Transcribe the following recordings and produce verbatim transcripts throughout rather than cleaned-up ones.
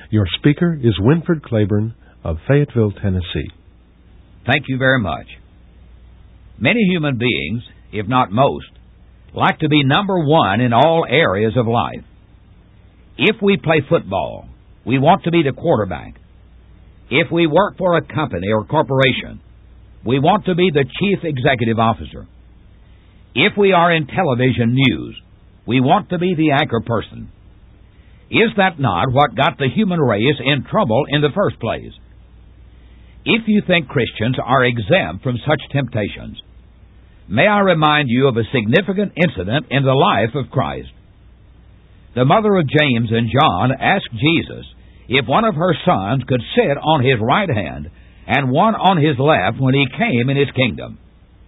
Your speaker is Winford Claiborne of Fayetteville, Tennessee. Thank you very much. Many human beings, if not most, like to be number one in all areas of life. If we play football, we want to be the quarterback. If we work for a company or corporation, we want to be the chief executive officer. If we are in television news, we want to be the anchor person. Is that not what got the human race in trouble in the first place? If you think Christians are exempt from such temptations, may I remind you of a significant incident in the life of Christ. The mother of James and John asked Jesus if one of her sons could sit on his right hand and one on his left when he came in his kingdom.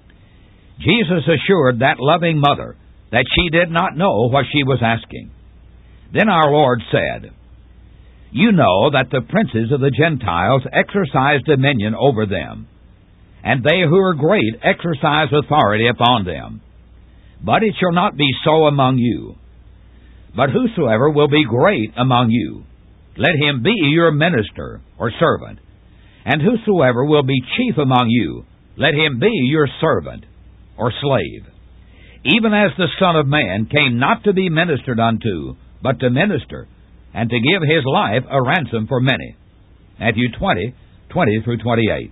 Jesus assured that loving mother that she did not know what she was asking. Then our Lord said, "You know that the princes of the Gentiles exercise dominion over them, and they who are great exercise authority upon them. But it shall not be so among you. But whosoever will be great among you, let him be your minister or servant. And whosoever will be chief among you, let him be your servant or slave. Even as the Son of Man came not to be ministered unto, but to minister, and to give his life a ransom for many." Matthew twenty, twenty through twenty-eight.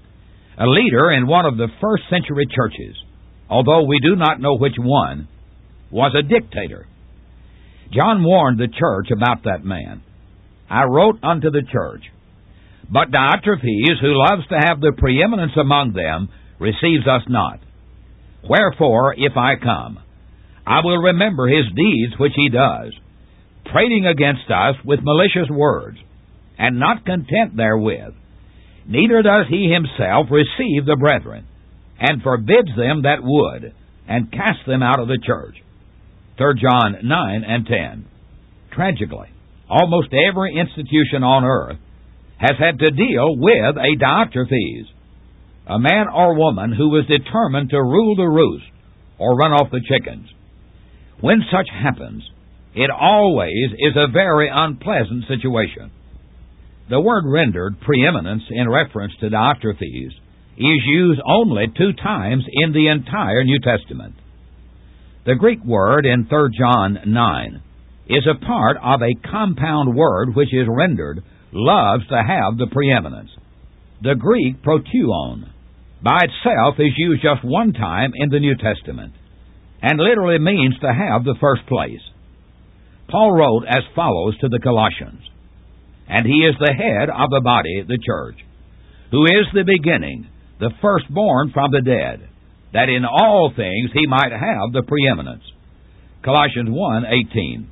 A leader in one of the first century churches, although we do not know which one, was a dictator. John warned the church about that man. "I wrote unto the church, but Diotrephes, who loves to have the preeminence among them, receives us not. Wherefore, if I come, I will remember his deeds which he does, prating against us with malicious words, and not content therewith, neither does he himself receive the brethren, and forbids them that would, and casts them out of the church." Third John nine and ten. Tragically, almost every institution on earth has had to deal with a Diotrephes, a man or woman who was determined to rule the roost or run off the chickens. When such happens, it always is a very unpleasant situation. The word rendered preeminence in reference to Diotrephes is used only two times in the entire New Testament. The Greek word in Third John nine is a part of a compound word which is rendered loves to have the preeminence. The Greek protuon by itself is used just one time in the New Testament, and literally means to have the first place. Paul wrote as follows to the Colossians, "And he is the head of the body, the church, who is the beginning, the firstborn from the dead, that in all things he might have the preeminence." Colossians one eighteen.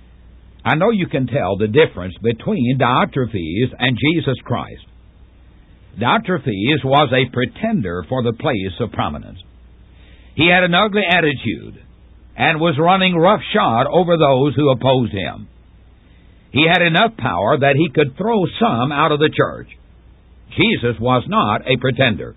I know you can tell the difference between Diotrephes and Jesus Christ. Diotrephes was a pretender for the place of prominence. He had an ugly attitude and was running roughshod over those who opposed him. He had enough power that he could throw some out of the church. Jesus was not a pretender.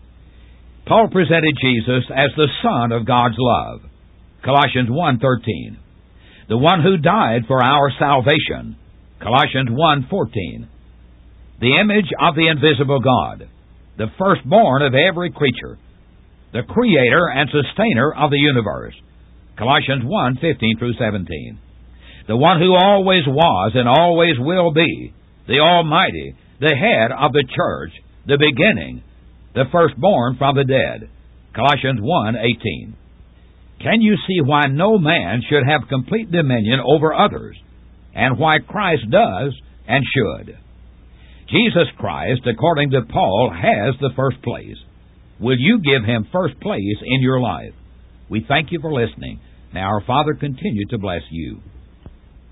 Paul presented Jesus as the Son of God's love. Colossians one thirteen. The one who died for our salvation. Colossians one fourteen. The image of the invisible God, the firstborn of every creature, the creator and sustainer of the universe. Colossians one fifteen through seventeen. The one who always was and always will be, the Almighty, the head of the church, the beginning, the firstborn from the dead. Colossians one eighteen. Can you see why no man should have complete dominion over others, and why Christ does and should? Jesus Christ, according to Paul, has the first place. Will you give him first place in your life? We thank you for listening. Now our Father continue to bless you.